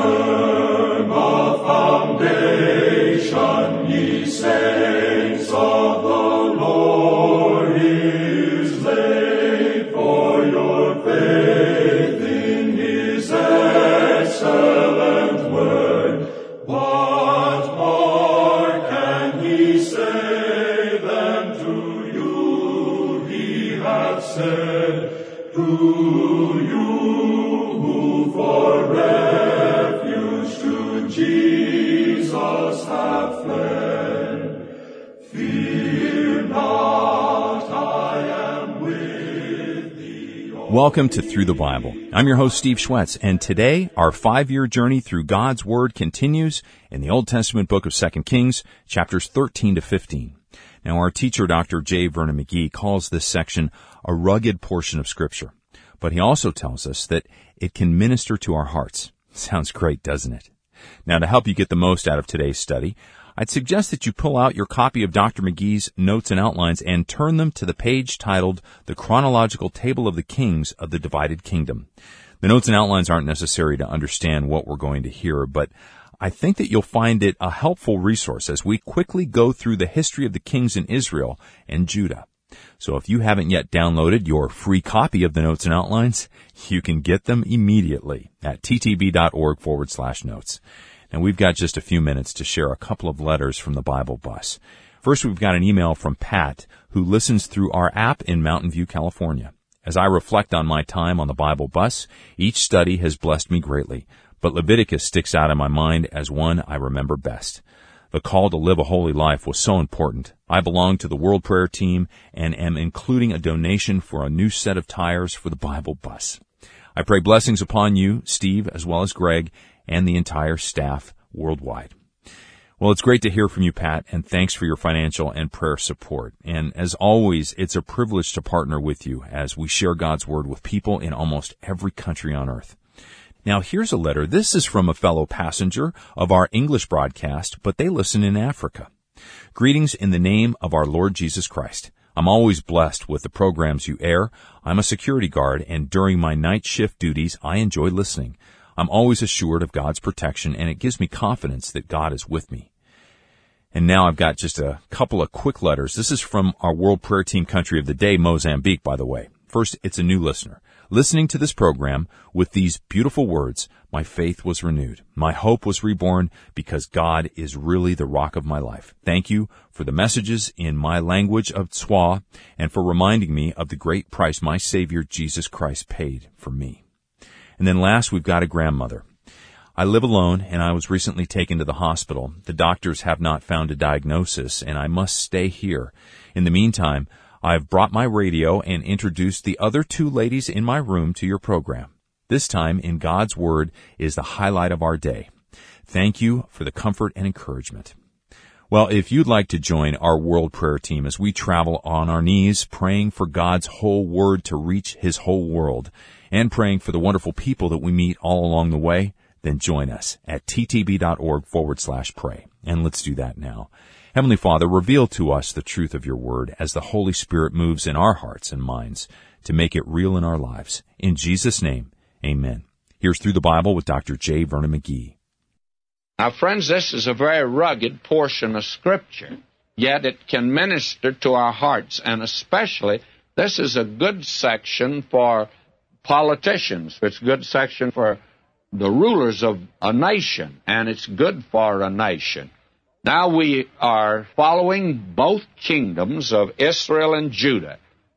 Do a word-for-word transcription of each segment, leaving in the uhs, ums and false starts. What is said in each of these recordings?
firm a foundation, ye saints of the Lord is laid, for your faith in his excellent word. What more can he say than to you he hath said? To you who for refuge to Jesus have fled, fear not, I am with thee. Welcome to Through the Bible. I'm your host, Steve Schwetz, and today our five-year journey through God's Word continues in the Old Testament book of Second Kings, chapters thirteen to fifteen. Now, our teacher, Doctor J. Vernon McGee, calls this section a rugged portion of Scripture, but he also tells us that it can minister to our hearts. Sounds great, doesn't it? Now, to help you get the most out of today's study, I'd suggest that you pull out your copy of Doctor McGee's Notes and Outlines and turn them to the page titled The Chronological Table of the Kings of the Divided Kingdom. The notes and outlines aren't necessary to understand what we're going to hear, but I think that you'll find it a helpful resource as we quickly go through the history of the kings in Israel and Judah. So if you haven't yet downloaded your free copy of the notes and outlines, you can get them immediately at ttb.org forward slash notes. And we've got just a few minutes to share a couple of letters from the Bible Bus. First, we've got an email from Pat, who listens through our app in Mountain View, California. As I reflect on my time on the Bible Bus, each study has blessed me greatly, but Leviticus sticks out in my mind as one I remember best. The call to live a holy life was so important. I belong to the World Prayer Team and am including a donation for a new set of tires for the Bible Bus. I pray blessings upon you, Steve, as well as Greg, and the entire staff worldwide. Well, it's great to hear from you, Pat, and thanks for your financial and prayer support. And as always, it's a privilege to partner with you as we share God's Word with people in almost every country on earth. Now, here's a letter. This is from a fellow passenger of our English broadcast, but they listen in Africa. Greetings in the name of our Lord Jesus Christ. I'm always blessed with the programs you air. I'm a security guard, and during my night shift duties, I enjoy listening. I'm always assured of God's protection, and it gives me confidence that God is with me. And now I've got just a couple of quick letters. This is from our World Prayer Team country of the day, Mozambique, by the way. First, it's a new listener. Listening to this program with these beautiful words, my faith was renewed. My hope was reborn because God is really the rock of my life. Thank you for the messages in my language of Tswa and for reminding me of the great price my Savior Jesus Christ paid for me. And then last, we've got a grandmother. I live alone, and I was recently taken to the hospital. The doctors have not found a diagnosis, and I must stay here. In the meantime, I've brought my radio and introduced the other two ladies in my room to your program. This time, in God's Word, is the highlight of our day. Thank you for the comfort and encouragement. Well, if you'd like to join our World Prayer Team as we travel on our knees, praying for God's whole Word to reach His whole world, and praying for the wonderful people that we meet all along the way, then join us at ttb.org forward slash pray. And let's do that now. Heavenly Father, reveal to us the truth of your word as the Holy Spirit moves in our hearts and minds to make it real in our lives. In Jesus' name, amen. Here's Through the Bible with Doctor J. Vernon McGee. Now, friends, this is a very rugged portion of Scripture, yet it can minister to our hearts, and especially this is a good section for politicians. It's a good section for the rulers of a nation, and it's good for a nation. Now we are following both kingdoms of Israel and Judah.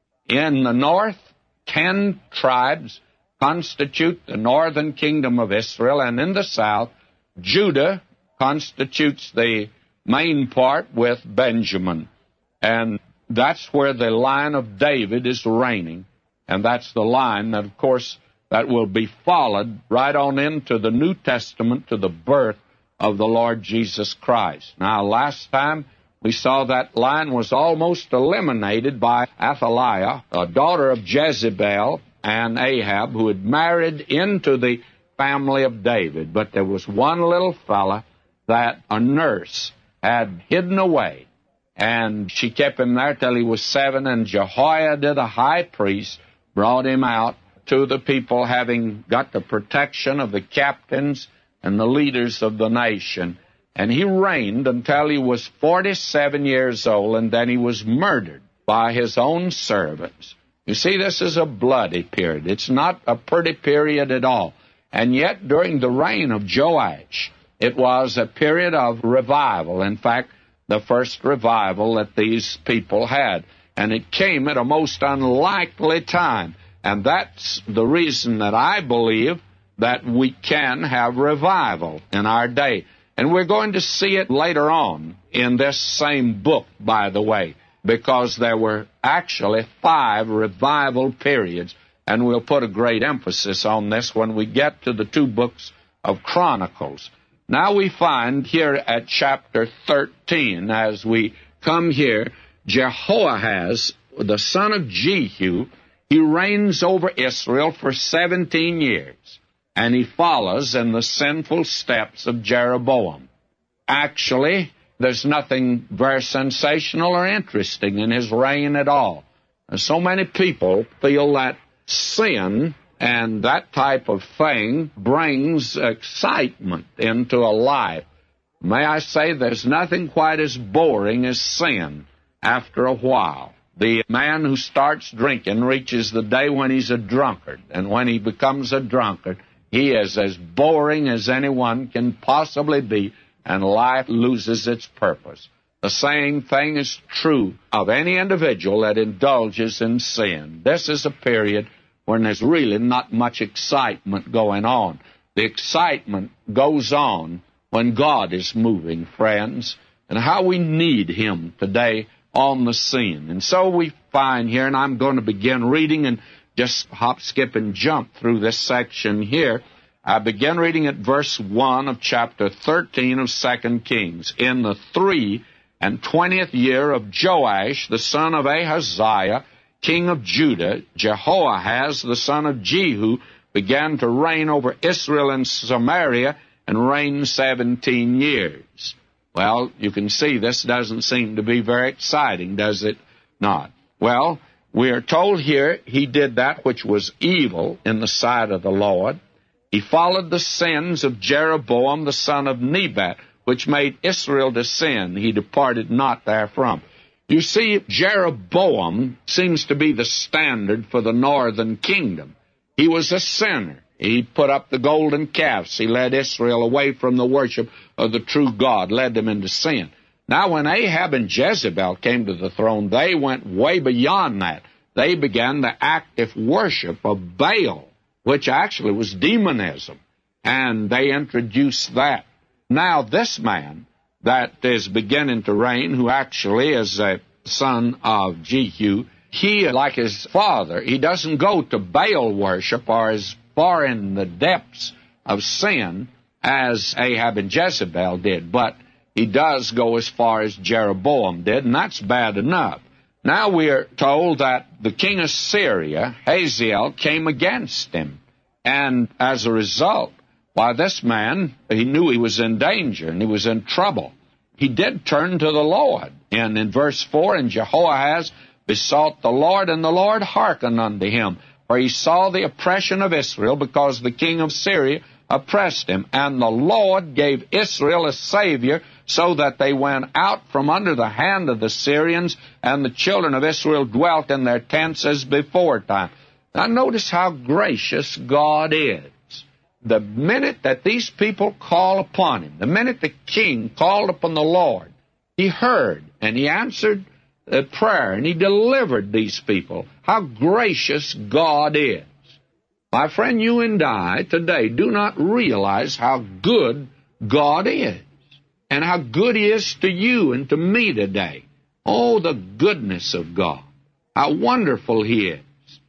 In the north, ten tribes constitute the northern kingdom of Israel, and in the south, Judah constitutes the main part with Benjamin. And that's where the line of David is reigning, and that's the line that, of course, that will be followed right on into the New Testament to the birth of the Lord Jesus Christ. Now, last time we saw that line was almost eliminated by Athaliah, a daughter of Jezebel and Ahab, who had married into the family of David. But there was one little fella that a nurse had hidden away, and she kept him there till he was seven, and Jehoiada the high priest brought him out to the people, having got the protection of the captains and the leaders of the nation. And he reigned until he was forty-seven years old, and then he was murdered by his own servants. You see, this is a bloody period. It's not a pretty period at all. And yet, during the reign of Joash, it was a period of revival. In fact, the first revival that these people had. And it came at a most unlikely time. And that's the reason that I believe that we can have revival in our day. And we're going to see it later on in this same book, by the way, because there were actually five revival periods. And we'll put a great emphasis on this when we get to the two books of Chronicles. Now we find here at chapter thirteen, as we come here, Jehoahaz, the son of Jehu, he reigns over Israel for seventeen years. And he follows in the sinful steps of Jeroboam. Actually, there's nothing very sensational or interesting in his reign at all. And so many people feel that sin and that type of thing brings excitement into a life. May I say, there's nothing quite as boring as sin after a while. The man who starts drinking reaches the day when he's a drunkard. And when he becomes a drunkard, he is as boring as anyone can possibly be, and life loses its purpose. The same thing is true of any individual that indulges in sin. This is a period when there's really not much excitement going on. The excitement goes on when God is moving, friends, and how we need Him today on the scene. And so we find here, and I'm going to begin reading and just hop, skip, and jump through this section here. I begin reading at verse one of chapter thirteen of Second Kings. In the three and twentieth year of Joash, the son of Ahaziah, king of Judah, Jehoahaz, the son of Jehu, began to reign over Israel and Samaria, and reigned seventeen years. Well, you can see this doesn't seem to be very exciting, does it not? Well, we are told here he did that which was evil in the sight of the Lord. He followed the sins of Jeroboam the son of Nebat, which made Israel to sin. He departed not therefrom. You see, Jeroboam seems to be the standard for the northern kingdom. He was a sinner. He put up the golden calves. He led Israel away from the worship of the true God, led them into sin. Now, when Ahab and Jezebel came to the throne, they went way beyond that. They began the active worship of Baal, which actually was demonism, and they introduced that. Now, this man that is beginning to reign, who actually is a son of Jehu, he, like his father, he doesn't go to Baal worship or as far in the depths of sin as Ahab and Jezebel did, but he does go as far as Jeroboam did, and that's bad enough. Now we are told that the king of Syria, Hazael, came against him, and as a result, why, this man, he knew he was in danger and he was in trouble. He did turn to the Lord, and in verse four, and Jehoahaz besought the Lord, and the Lord hearkened unto him, for he saw the oppression of Israel, because the king of Syria oppressed him. And the Lord gave Israel a Savior, so that they went out from under the hand of the Syrians, and the children of Israel dwelt in their tents as before time. Now notice how gracious God is. The minute that these people call upon Him, the minute the king called upon the Lord, He heard, and He answered the prayer, and He delivered these people. How gracious God is. My friend, you and I today do not realize how good God is, and how good He is to you and to me today. Oh, the goodness of God. How wonderful He is.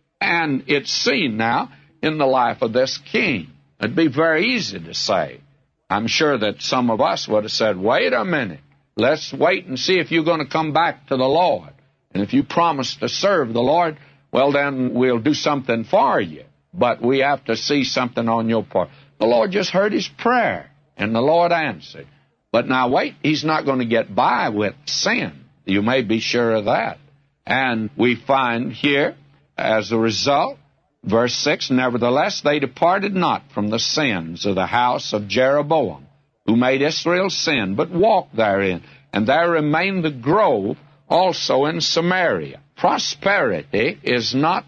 And it's seen now in the life of this king. It'd be very easy to say. I'm sure that some of us would have said, wait a minute. Let's wait and see if you're going to come back to the Lord. And if you promise to serve the Lord, well, then we'll do something for you. But we have to see something on your part. The Lord just heard his prayer, and the Lord answered. But now wait, He's not going to get by with sin. You may be sure of that. And we find here, as a result, Verse six, nevertheless they departed not from the sins of the house of Jeroboam, who made Israel sin, but walked therein. And there remained the grove also in Samaria. Prosperity is not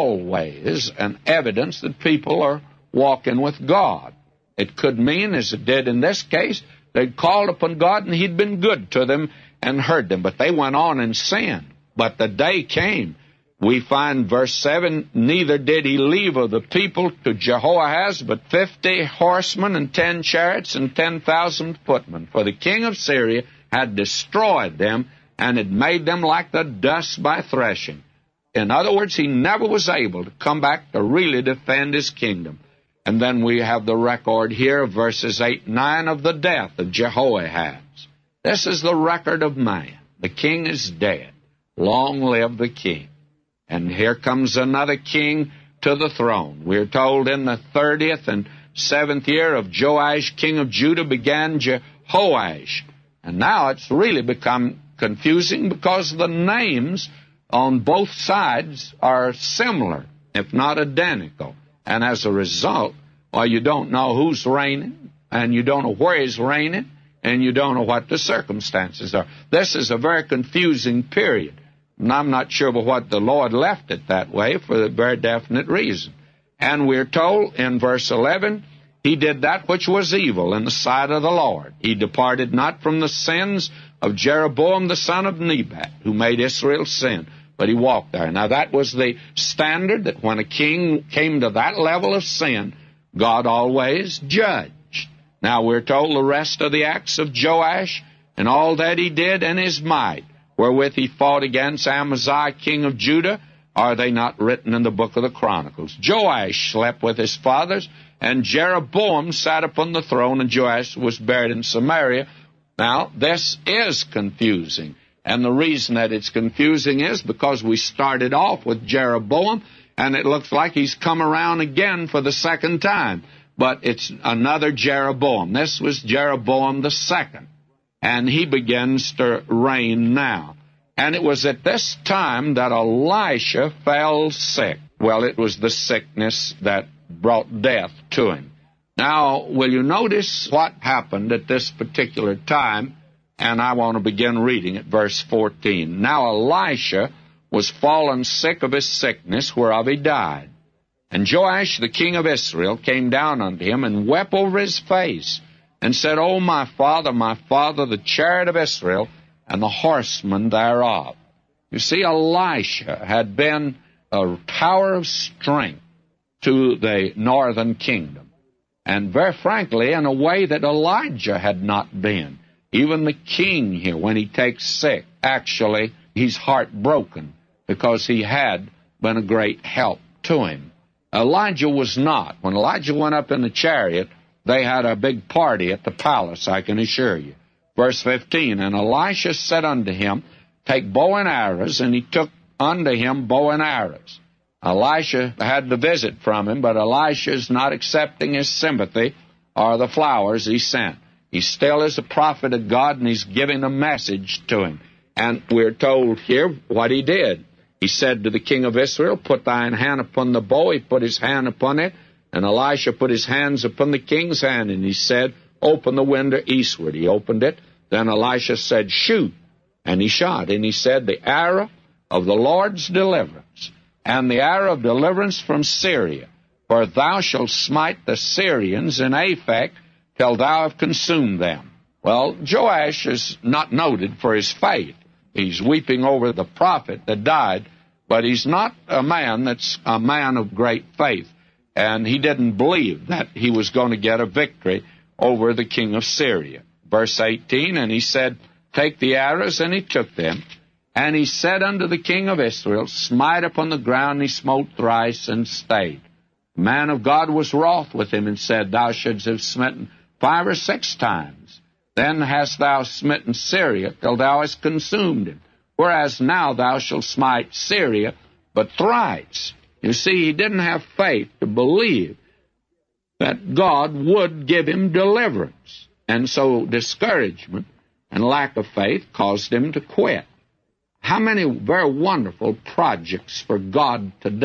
always an evidence that people are walking with God. It could mean, as it did in this case, they'd called upon God and He'd been good to them and heard them, but they went on in sin. But the day came. We find verse seven, neither did he leave of the people to Jehoahaz but fifty horsemen and ten chariots and ten thousand footmen. For the king of Syria had destroyed them and had made them like the dust by threshing. In other words, he never was able to come back to really defend his kingdom. And then we have the record here of verses eight and nine of the death of Jehoahaz. This is the record of man. The king is dead. Long live the king. And here comes another king to the throne. We're told in the thirtieth and seventh year of Joash, king of Judah, began Jehoash. And now it's really become confusing because the names on both sides are similar, if not identical. And as a result, well, you don't know who's reigning, and you don't know where he's reigning, and you don't know what the circumstances are. This is a very confusing period. And I'm not sure but what the Lord left it that way for a very definite reason. And we're told in verse eleven, he did that which was evil in the sight of the Lord. He departed not from the sins of Jeroboam the son of Nebat, who made Israel sin, but he walked there. Now that was the standard, that when a king came to that level of sin, God always judged. Now we're told the rest of the acts of Joash and all that he did and his might, wherewith he fought against Amaziah, king of Judah, are they not written in the book of the Chronicles? Joash slept with his fathers, and Jeroboam sat upon the throne, and Joash was buried in Samaria. Now, this is confusing, and the reason that it's confusing is because we started off with Jeroboam, and it looks like he's come around again for the second time. But it's another Jeroboam. This was Jeroboam the second. And he begins to reign now. And it was at this time that Elisha fell sick. Well, it was the sickness that brought death to him. Now, will you notice what happened at this particular time? And I want to begin reading at verse fourteen. Now Elisha was fallen sick of his sickness, whereof he died. And Joash the king of Israel came down unto him and wept over his face, and said, O my father, my father, the chariot of Israel, and the horsemen thereof. You see, Elisha had been a tower of strength to the northern kingdom, and very frankly, in a way that Elijah had not been. Even the king here, when he takes sick, actually, he's heartbroken because he had been a great help to him. Elijah was not. When Elijah went up in the chariot, they had a big party at the palace, I can assure you. Verse fifteen, and Elisha said unto him, take bow and arrows, and he took unto him bow and arrows. Elisha had the visit from him, but Elisha is not accepting his sympathy or the flowers he sent. He still is a prophet of God, and he's giving a message to him. And we're told here what he did. He said to the king of Israel, put thine hand upon the bow. He put his hand upon it, and Elisha put his hands upon the king's hand, and he said, open the window eastward. He opened it. Then Elisha said, shoot. And he shot, and he said, the arrow of the Lord's deliverance, and the arrow of deliverance from Syria. For thou shalt smite the Syrians in Aphek till thou have consumed them. Well, Joash is not noted for his faith. He's weeping over the prophet that died, but he's not a man that's a man of great faith. And he didn't believe that he was going to get a victory over the king of Syria. Verse eighteen, and he said, take the arrows, and he took them. And he said unto the king of Israel, smite upon the ground, and he smote thrice and stayed. The man of God was wroth with him, and said, thou shouldst have smitten five or six times. Then hast thou smitten Syria till thou hast consumed him. Whereas now thou shalt smite Syria but thrice. You see, he didn't have faith to believe that God would give him deliverance. And so discouragement and lack of faith caused him to quit. How many very wonderful projects for God today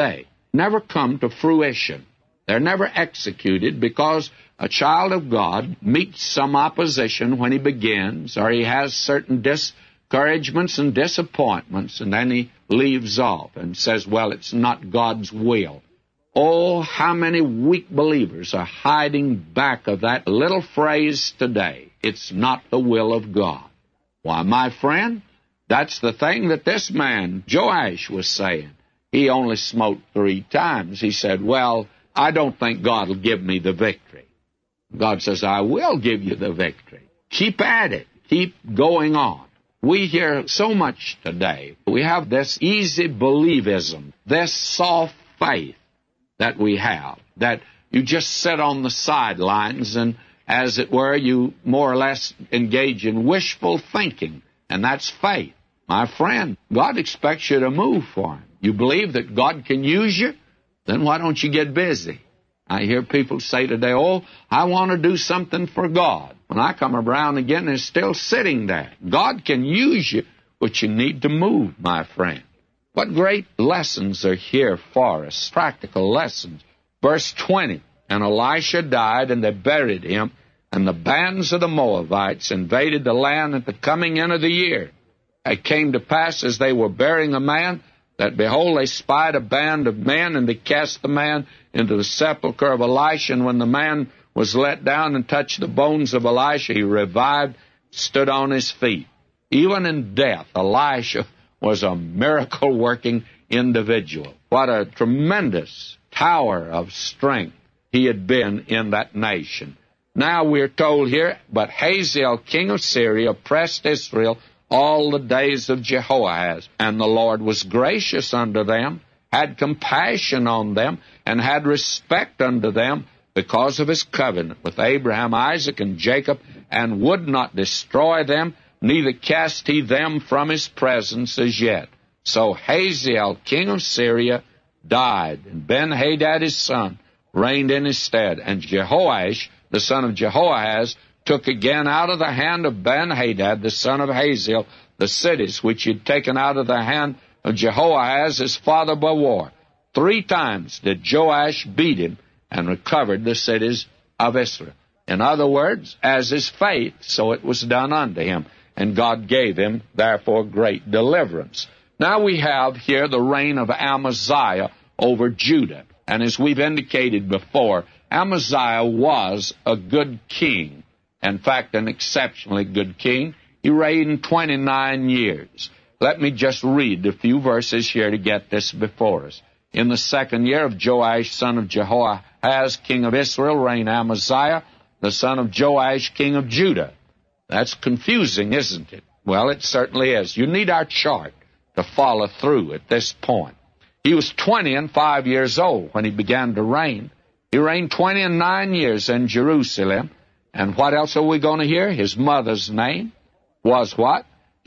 never come to fruition. They're never executed because a child of God meets some opposition when he begins, or he has certain discouragements and disappointments, and then he leaves off and says, well, it's not God's will. Oh, how many weak believers are hiding back of that little phrase today, it's not the will of God. Why, my friend, that's the thing that this man, Joash, was saying. He only smote three times. He said, well, I don't think God will give me the victory. God says, I will give you the victory. Keep at it. Keep going on. We hear so much today. We have this easy believism, this soft faith that we have, that you just sit on the sidelines and, as it were, you more or less engage in wishful thinking, and that's faith. My friend, God expects you to move for Him. You believe that God can use you? Then why don't you get busy? I hear people say today, oh, I want to do something for God. When I come around again, they're still sitting there. God can use you, but you need to move, my friend. What great lessons are here for us, practical lessons. Verse twenty, and Elisha died, and they buried him, and the bands of the Moabites invaded the land at the coming in of the year. It came to pass, as they were burying a man, that, behold, they spied a band of men, and they cast the man into the sepulchre of Elisha. And when the man was let down and touched the bones of Elisha, he revived, stood on his feet. Even in death, Elisha was a miracle-working individual. What a tremendous tower of strength he had been in that nation. Now we're told here, but Hazael, king of Syria, oppressed Israel all the days of Jehoahaz, and the Lord was gracious unto them, had compassion on them, and had respect unto them, because of his covenant with Abraham, Isaac, and Jacob, and would not destroy them, neither cast he them from his presence as yet. So Hazael, king of Syria, died, and Ben-Hadad his son reigned in his stead. And Jehoash, the son of Jehoahaz, took again out of the hand of Ben-Hadad, the son of Hazael, the cities which he had taken out of the hand of Jehoahaz his father by war. Three times did Joash beat him, and recovered the cities of Israel. In other words, as his faith, so it was done unto him, and God gave him, therefore, great deliverance. Now we have here the reign of Amaziah over Judah. And as we've indicated before, Amaziah was a good king. In fact, an exceptionally good king. He reigned twenty-nine years. Let me just read a few verses here to get this before us. In the second year of Joash, son of Jehoahaz, king of Israel, reigned Amaziah, the son of Joash, king of Judah. That's confusing, isn't it? Well, it certainly is. You need our chart to follow through at this point. He was twenty and five years old when he began to reign. He reigned twenty and nine years in Jerusalem. And what else are we going to hear? His mother's name was what?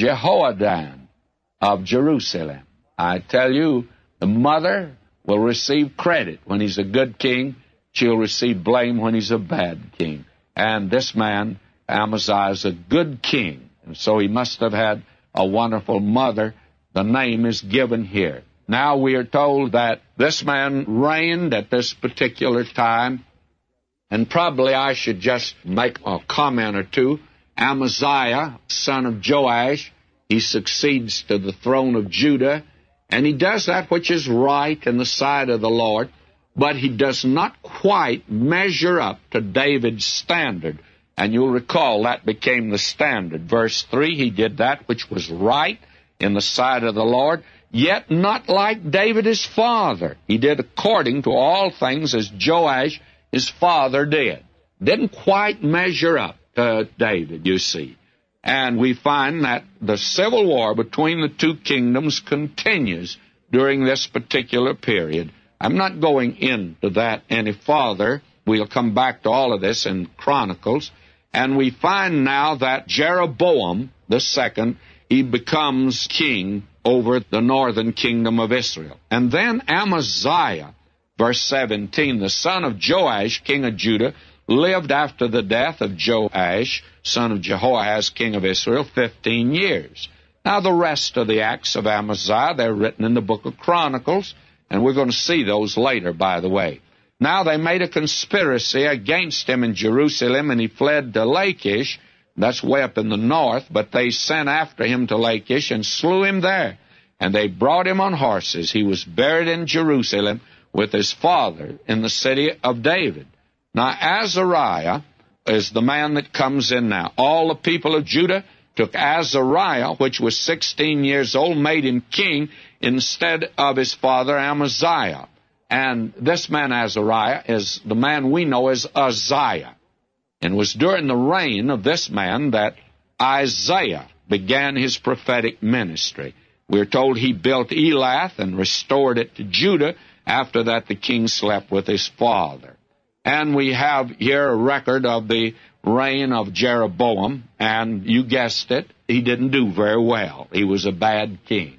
Jehoadan of Jerusalem. I tell you, the mother will receive credit when he's a good king. She'll receive blame when he's a bad king. And this man, Amaziah, is a good king. And so he must have had a wonderful mother. The name is given here. Now we are told that this man reigned at this particular time. And probably I should just make a comment or two. Amaziah, son of Joash, he succeeds to the throne of Judah, and he does that which is right in the sight of the Lord, but he does not quite measure up to David's standard. And you'll recall that became the standard. Verse three, he did that which was right in the sight of the Lord, yet not like David his father. He did according to all things as Joash his father did. Didn't quite measure up to David, you see. And we find that the civil war between the two kingdoms continues during this particular period. I'm not going into that any farther. We'll come back to all of this in Chronicles. And we find now that Jeroboam the second, he becomes king over the northern kingdom of Israel. And then Amaziah, verse seventeen, the son of Joash, king of Judah, lived after the death of Joash, son of Jehoahaz, king of Israel, fifteen years. Now the rest of the acts of Amaziah, they're written in the book of Chronicles, And we're going to see those later, by the way. Now they made a conspiracy against him in Jerusalem, and he fled to Lachish. That's way up in the north, but they sent after him to Lachish and slew him there. And they brought him on horses. He was buried in Jerusalem with his father in the city of David. Now Azariah is the man that comes in now. All the people of Judah took Azariah, which was sixteen years old, made him king instead of his father Amaziah. And this man Azariah is the man we know as Uzziah. And it was during the reign of this man that Isaiah began his prophetic ministry. We're told he built Elath and restored it to Judah. After that, the king slept with his father. And we have here a record of the reign of Jeroboam, and you guessed it, he didn't do very well. He was a bad king.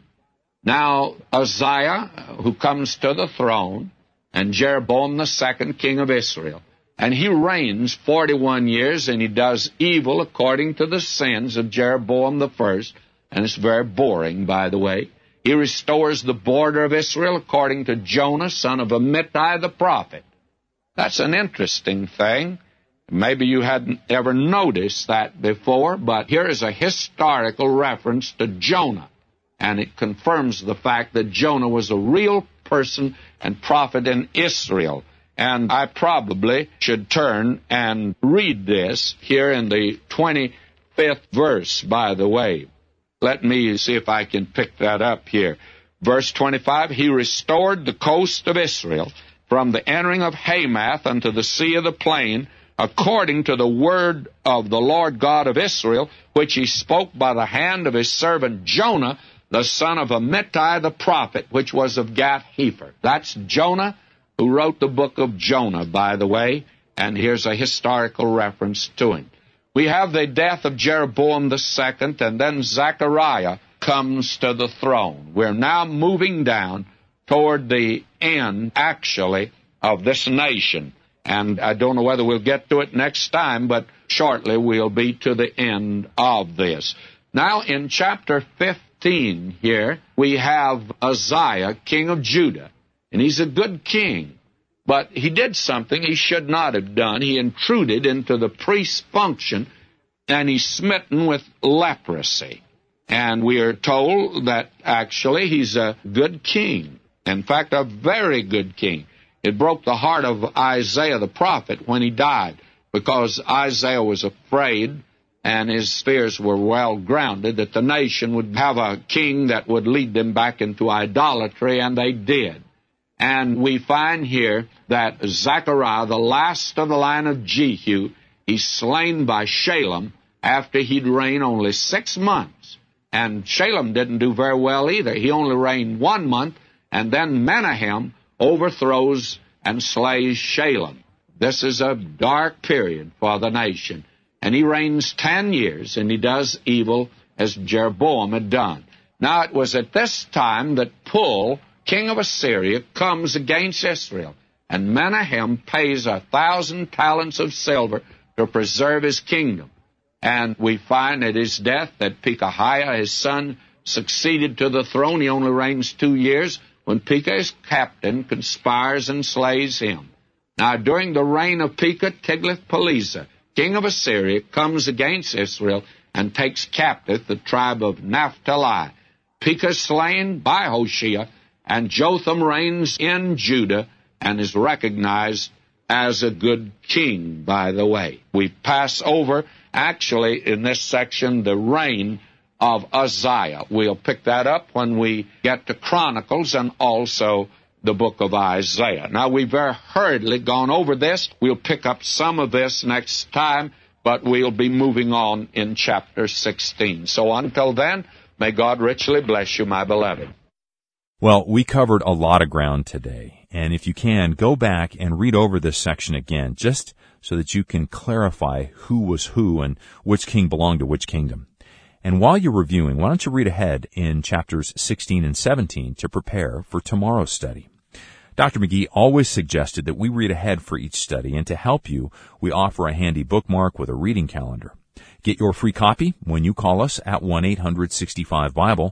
Now, Uzziah, who comes to the throne, and Jeroboam the second, king of Israel, and he reigns forty-one years, and he does evil according to the sins of Jeroboam the first, and it's very boring, by the way. He restores the border of Israel according to Jonah, son of Amittai the prophet. That's an interesting thing. Maybe you hadn't ever noticed that before, but here is a historical reference to Jonah, and it confirms the fact that Jonah was a real person and prophet in Israel. And I probably should turn and read this here in the twenty-fifth verse, by the way. Let me see if I can pick that up here. Verse twenty-five, he restored the coast of Israel from the entering of Hamath unto the sea of the plain, according to the word of the Lord God of Israel, which he spoke by the hand of his servant Jonah, the son of Amittai the prophet, which was of Gath-Hepher. That's Jonah, who wrote the book of Jonah, by the way, and here's a historical reference to him. We have the death of Jeroboam the second, and then Zechariah comes to the throne. We're now moving down toward the end, actually, of this nation. And I don't know whether we'll get to it next time, but shortly we'll be to the end of this. Now, in chapter fifteen here, we have Uzziah, king of Judah. And he's a good king. But he did something he should not have done. He intruded into the priest's function, and he's smitten with leprosy. And we are told that actually he's a good king. In fact, a very good king. It broke the heart of Isaiah the prophet when he died, because Isaiah was afraid, and his fears were well grounded, that the nation would have a king that would lead them back into idolatry, and they did. And we find here that Zechariah, the last of the line of Jehu, he's slain by Shalem after he'd reigned only six months. And Shalem didn't do very well either. He only reigned one month, and then Menahem overthrows and slays Shalem. This is a dark period for the nation. And he reigns ten years, and he does evil as Jeroboam had done. Now, it was at this time that Pul, king of Assyria, comes against Israel, and Menahem pays a thousand talents of silver to preserve his kingdom. And we find at his death that Pekahiah, his son, succeeded to the throne. He only reigns two years when Pekah, his captain, conspires and slays him. Now, during the reign of Pekah, Tiglath-Pileser, king of Assyria, comes against Israel and takes captive the tribe of Naphtali. Pekah is slain by Hoshea, and Jotham reigns in Judah and is recognized as a good king, by the way. We pass over, actually, in this section, the reign of Uzziah. We'll pick that up when we get to Chronicles and also the book of Isaiah. Now, we've very hurriedly gone over this. We'll pick up some of this next time, but we'll be moving on in chapter sixteen. So until then, may God richly bless you, my beloved. Well, we covered a lot of ground today, and if you can, go back and read over this section again, just so that you can clarify who was who and which king belonged to which kingdom. And while you're reviewing, why don't you read ahead in chapters sixteen and seventeen to prepare for tomorrow's study. Doctor McGee always suggested that we read ahead for each study, and to help you, we offer a handy bookmark with a reading calendar. Get your free copy when you call us at one eight hundred sixty-five Bible,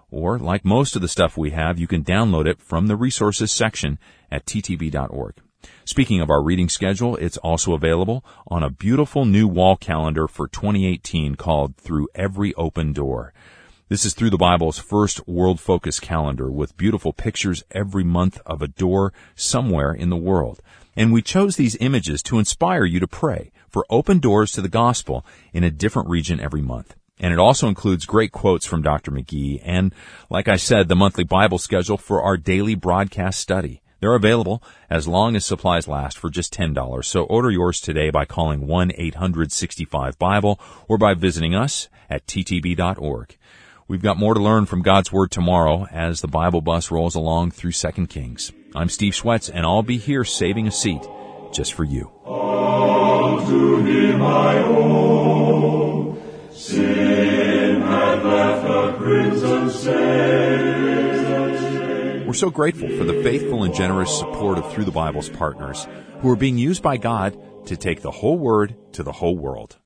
Or, like most of the stuff we have, you can download it from the resources section at t t b dot org. Speaking of our reading schedule, it's also available on a beautiful new wall calendar for twenty eighteen called Through Every Open Door. This is Through the Bible's first World Focus calendar with beautiful pictures every month of a door somewhere in the world. And we chose these images to inspire you to pray for open doors to the gospel in a different region every month. And it also includes great quotes from Doctor McGee and, like I said, the monthly Bible schedule for our daily broadcast study. They're available as long as supplies last for just ten dollars. So order yours today by calling one eight hundred sixty-five Bible or by visiting us at t t b dot org. We've got more to learn from God's Word tomorrow as the Bible bus rolls along through Second Kings. I'm Steve Schwetz, and I'll be here saving a seat just for you. All to Him I owe. Sin had left a crimson stain. We're so grateful for the faithful and generous support of Through the Bible's partners who are being used by God to take the whole Word to the whole world.